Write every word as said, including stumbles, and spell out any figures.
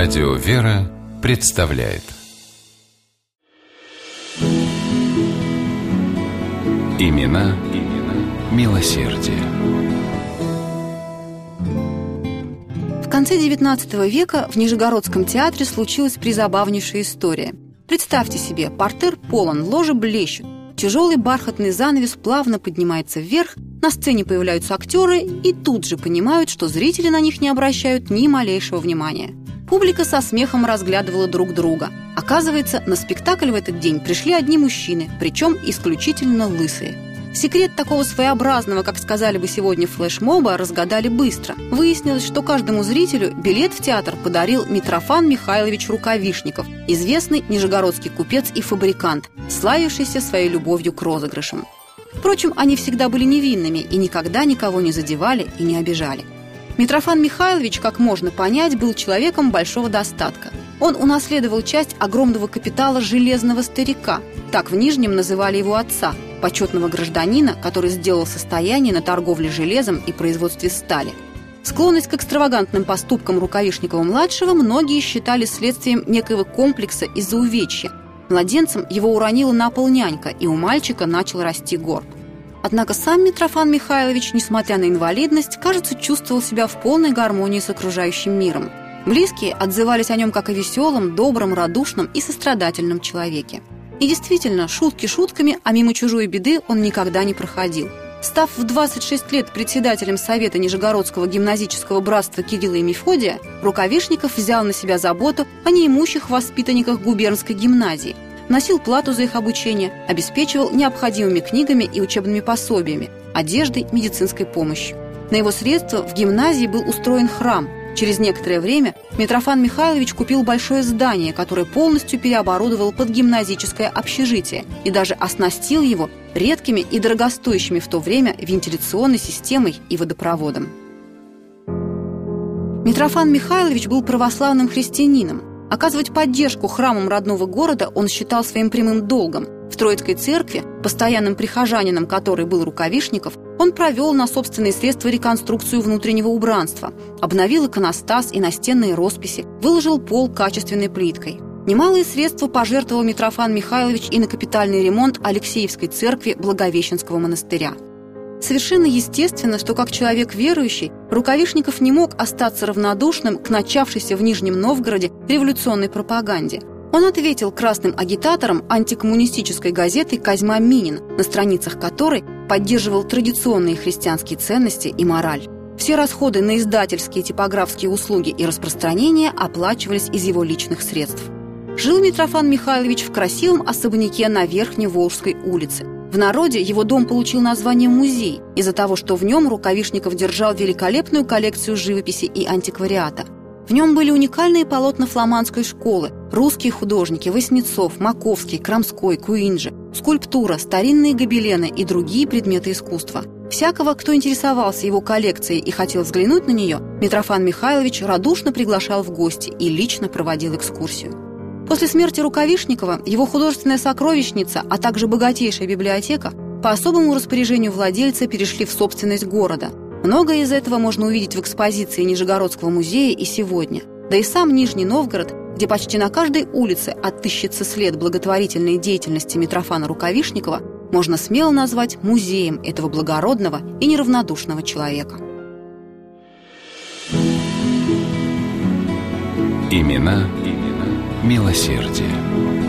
Радио «Вера» представляет Имена, имена милосердия. В конце девятнадцатого века в Нижегородском театре случилась призабавнейшая история. Представьте себе, партер полон, ложи блещут. Тяжелый бархатный занавес плавно поднимается вверх, на сцене появляются актеры и тут же понимают, что зрители на них не обращают ни малейшего внимания. Публика со смехом разглядывала друг друга. Оказывается, на спектакль в этот день пришли одни мужчины, причем исключительно лысые. Секрет такого своеобразного, как сказали бы сегодня, флешмоба разгадали быстро. Выяснилось, что каждому зрителю билет в театр подарил Митрофан Михайлович Рукавишников, известный нижегородский купец и фабрикант, славившийся своей любовью к розыгрышам. Впрочем, они всегда были невинными и никогда никого не задевали и не обижали. Митрофан Михайлович, как можно понять, был человеком большого достатка. Он унаследовал часть огромного капитала железного старика, так в Нижнем называли его отца, почетного гражданина, который сделал состояние на торговле железом и производстве стали. Склонность к экстравагантным поступкам Рукавишникова-младшего многие считали следствием некоего комплекса из-за увечья. Младенцем его уронила на пол нянька, и у мальчика начал расти горб. Однако сам Митрофан Михайлович, несмотря на инвалидность, кажется, чувствовал себя в полной гармонии с окружающим миром. Близкие отзывались о нем как о веселом, добром, радушном и сострадательном человеке. И действительно, шутки шутками, а мимо чужой беды он никогда не проходил. Став в двадцать шесть лет председателем Совета Нижегородского гимназического братства Кирилла и Мефодия, Рукавишников взял на себя заботу о неимущих воспитанниках губернской гимназии, вносил плату за их обучение, обеспечивал необходимыми книгами и учебными пособиями, одеждой, медицинской помощью. На его средства в гимназии был устроен храм. Через некоторое время Митрофан Михайлович купил большое здание, которое полностью переоборудовал под гимназическое общежитие и даже оснастил его редкими и дорогостоящими в то время вентиляционной системой и водопроводом. Митрофан Михайлович был православным христианином. Оказывать поддержку храмам родного города он считал своим прямым долгом. В Троицкой церкви, постоянным прихожанином которой был Рукавишников, он провел на собственные средства реконструкцию внутреннего убранства, обновил иконостас и настенные росписи, выложил пол качественной плиткой. Немалые средства пожертвовал Митрофан Михайлович и на капитальный ремонт Алексеевской церкви Благовещенского монастыря. Совершенно естественно, что как человек верующий, Рукавишников не мог остаться равнодушным к начавшейся в Нижнем Новгороде революционной пропаганде. Он ответил красным агитаторам антикоммунистической газеты «Козьма Минин», на страницах которой поддерживал традиционные христианские ценности и мораль. Все расходы на издательские, типографские услуги и распространение оплачивались из его личных средств. Жил Митрофан Михайлович в красивом особняке на Верхневолжской улице. В народе его дом получил название «Музей» из-за того, что в нем Рукавишников держал великолепную коллекцию живописи и антиквариата. В нем были уникальные полотна фламандской школы, русские художники Васнецов, Маковский, Крамской, Куинджи, скульптура, старинные гобелены и другие предметы искусства. Всякого, кто интересовался его коллекцией и хотел взглянуть на нее, Митрофан Михайлович радушно приглашал в гости и лично проводил экскурсию. После смерти Рукавишникова его художественная сокровищница, а также богатейшая библиотека по особому распоряжению владельца перешли в собственность города. Многое из этого можно увидеть в экспозиции Нижегородского музея и сегодня. Да и сам Нижний Новгород, где почти на каждой улице отыщется след благотворительной деятельности Митрофана Рукавишникова, можно смело назвать музеем этого благородного и неравнодушного человека. Имена, имена милосердия.